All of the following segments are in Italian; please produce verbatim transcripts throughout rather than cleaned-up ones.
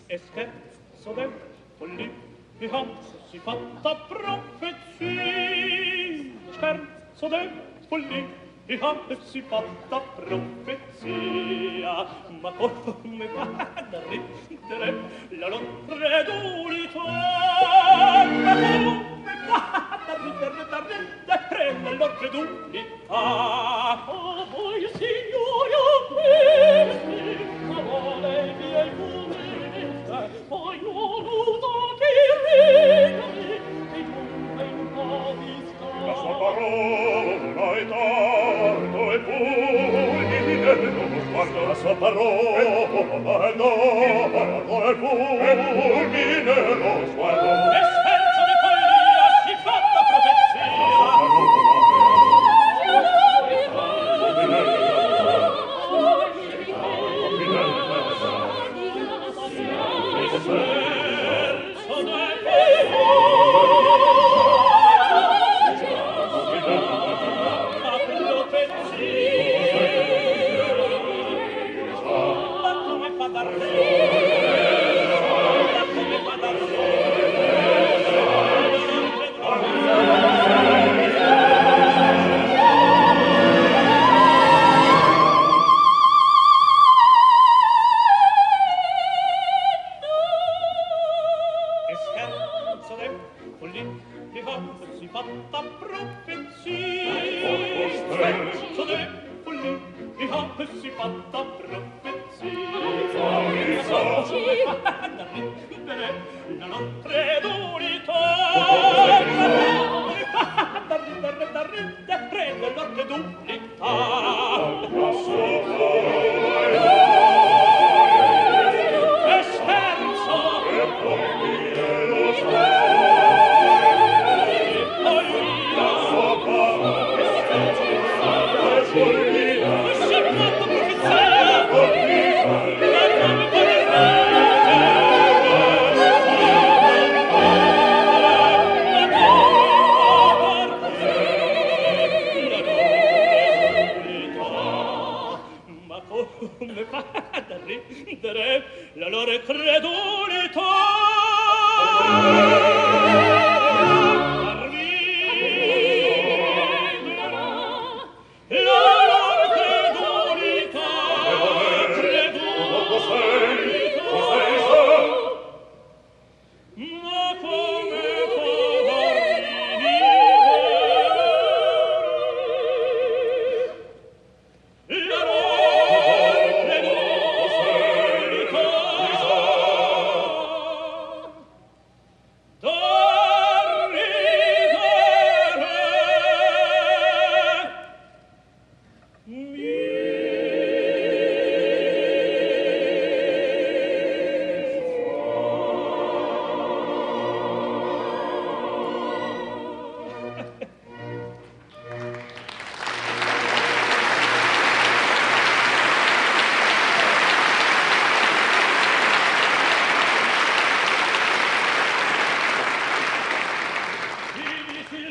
E scherzo del follia si fatta profezia, scherzo del follia si fatta profezia, ma come fa da ridere la non credulità, ma come fa da ridere da ridere la non credulità. Oh, voi signori, oh, questi, amore i miei fumetti, poi non uso che rigami, e dunque in po' di sta. La sua parola è tanto e fulmine lo sguardo, la sua parola è tanto e fulmine lo sguardo. E scherzo di follia si fatta profezia.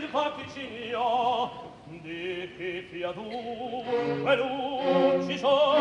Di che fia dunque luci sono